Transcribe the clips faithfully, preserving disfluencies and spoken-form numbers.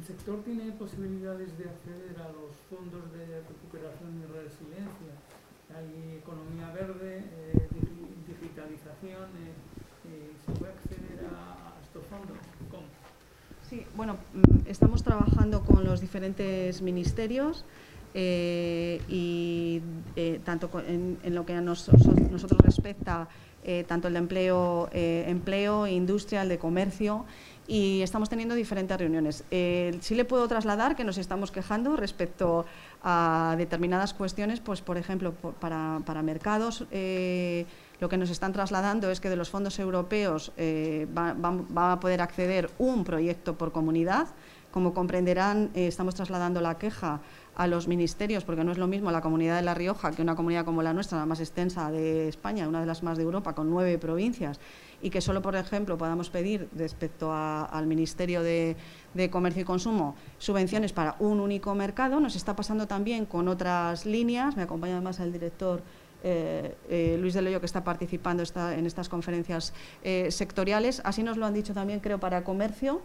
sector tiene posibilidades de acceder a los fondos de recuperación y resiliencia? Hay economía verde, eh, digitalización, eh, eh, ¿se puede acceder a, a estos fondos? ¿Cómo? Sí, bueno, estamos trabajando con los diferentes ministerios eh, y eh, tanto en, en lo que a nos, nosotros respecta, eh, tanto el de empleo, eh, empleo, industria, el de comercio, y estamos teniendo diferentes reuniones. Eh, sí le puedo trasladar que nos estamos quejando respecto a determinadas cuestiones, pues por ejemplo, por, para, para mercados, eh, lo que nos están trasladando es que de los fondos europeos eh, va, va, va a poder acceder un proyecto por comunidad. Como comprenderán, eh, estamos trasladando la queja a los ministerios, porque no es lo mismo la comunidad de La Rioja que una comunidad como la nuestra, la más extensa de España, una de las más de Europa, con nueve provincias, y que solo, por ejemplo, podamos pedir respecto a, al Ministerio de, de Comercio y Consumo subvenciones para un único mercado. Nos está pasando también con otras líneas. Me acompaña además el director Eh, eh, Luis del Hoyo, que está participando esta, en estas conferencias eh, sectoriales. Así nos lo han dicho también, creo, para comercio,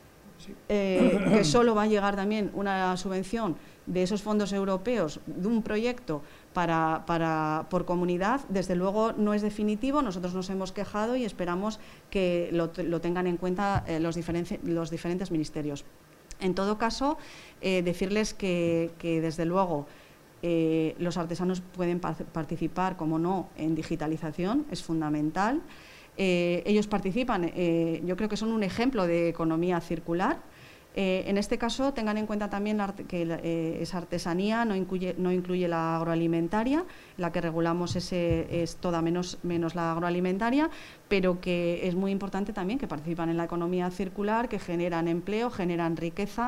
eh, que solo va a llegar también una subvención de esos fondos europeos de un proyecto para, para, por comunidad. Desde luego no es definitivo, nosotros nos hemos quejado y esperamos que lo, lo tengan en cuenta eh, los, diferentes, los diferentes ministerios. En todo caso, eh, decirles que, que desde luego Eh, los artesanos pueden participar, como no, en digitalización, es fundamental. Eh, ellos participan, eh, yo creo que son un ejemplo de economía circular. Eh, en este caso, tengan en cuenta también que eh, esa artesanía no incluye, no incluye la agroalimentaria, la que regulamos ese, es toda menos, menos la agroalimentaria, pero que es muy importante también que participan en la economía circular, que generan empleo, generan riqueza.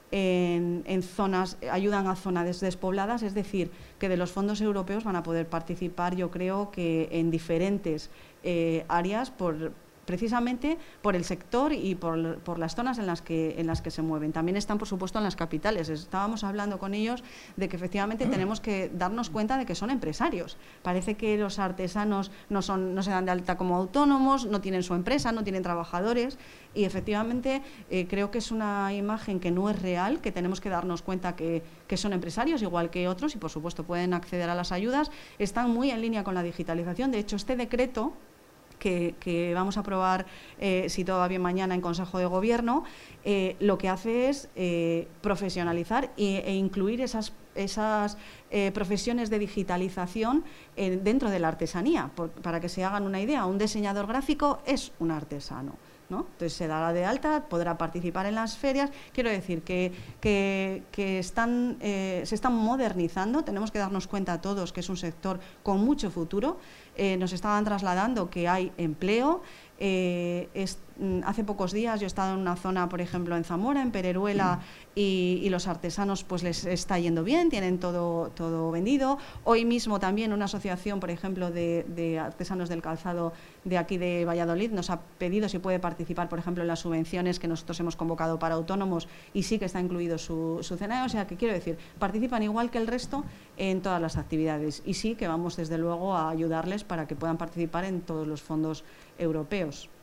En, en zonas, ayudan a zonas despobladas, es decir, que de los fondos europeos van a poder participar, yo creo que en diferentes eh, áreas, por, precisamente por el sector y por, por las zonas en las, que, en las que se mueven. También están, por supuesto, en las capitales. Estábamos hablando con ellos de que efectivamente tenemos que darnos cuenta de que son empresarios. Parece que los artesanos no, son, no se dan de alta como autónomos, no tienen su empresa, no tienen trabajadores, y efectivamente eh, creo que es una imagen que no es real, que tenemos que darnos cuenta que, que son empresarios igual que otros y, por supuesto, pueden acceder a las ayudas. Están muy en línea con la digitalización. De hecho, este decreto Que, que vamos a aprobar, eh, si todo va bien, mañana en Consejo de Gobierno, eh, lo que hace es eh, profesionalizar e, e incluir esas, esas eh, profesiones de digitalización eh, dentro de la artesanía. Por, para que se hagan una idea, un diseñador gráfico es un artesano, ¿no? Entonces se dará de alta, podrá participar en las ferias. Quiero decir que, que, que están, eh, se están modernizando. Tenemos que darnos cuenta todos que es un sector con mucho futuro. Eh, nos estaban trasladando que hay empleo. Eh, es, hace pocos días yo he estado en una zona, por ejemplo, en Zamora, en Pereruela, y, y los artesanos pues les está yendo bien, tienen todo, todo vendido. Hoy mismo también una asociación, por ejemplo, de, de artesanos del calzado de aquí de Valladolid nos ha pedido si puede participar, por ejemplo, en las subvenciones que nosotros hemos convocado para autónomos, y sí que está incluido su, su C N A E. O sea, que quiero decir, participan igual que el resto en todas las actividades, y sí que vamos desde luego a ayudarles para que puedan participar en todos los fondos europeos.